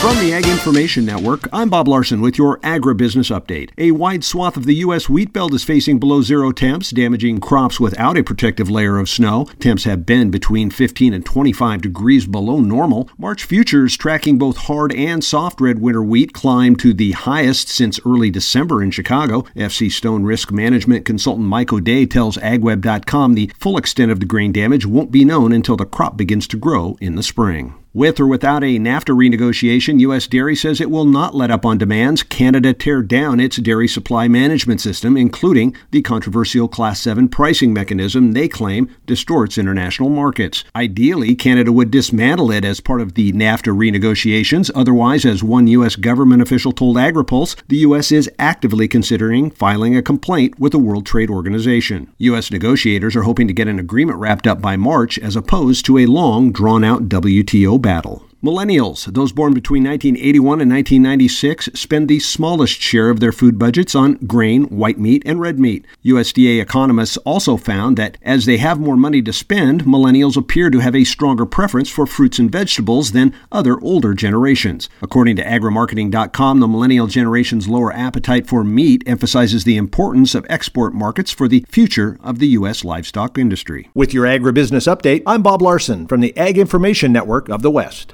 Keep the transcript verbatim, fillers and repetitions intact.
From the Ag Information Network, I'm Bob Larson with your agribusiness update. A wide swath of the U S wheat belt is facing below zero temps, damaging crops without a protective layer of snow. Temps have been between fifteen and twenty-five degrees below normal. March futures tracking both hard and soft red winter wheat climbed to the highest since early December in Chicago. F C Stone risk management consultant Mike O'Day tells ag web dot com the full extent of the grain damage won't be known until the crop begins to grow in the spring. With or without a NAFTA renegotiation, U S Dairy says it will not let up on demands Canada tear down its dairy supply management system, including the controversial Class seven pricing mechanism they claim distorts international markets. Ideally, Canada would dismantle it as part of the NAFTA renegotiations. Otherwise, as one U S government official told AgriPulse, the U S is actively considering filing a complaint with the World Trade Organization. U S negotiators are hoping to get an agreement wrapped up by March, as opposed to a long, drawn-out W T O battle. Millennials, those born between nineteen eighty-one and nineteen ninety-six, spend the smallest share of their food budgets on grain, white meat, and red meat. U S D A economists also found that as they have more money to spend, millennials appear to have a stronger preference for fruits and vegetables than other older generations. According to agri marketing dot com, the millennial generation's lower appetite for meat emphasizes the importance of export markets for the future of the U S livestock industry. With your agribusiness update, I'm Bob Larson from the Ag Information Network of the West.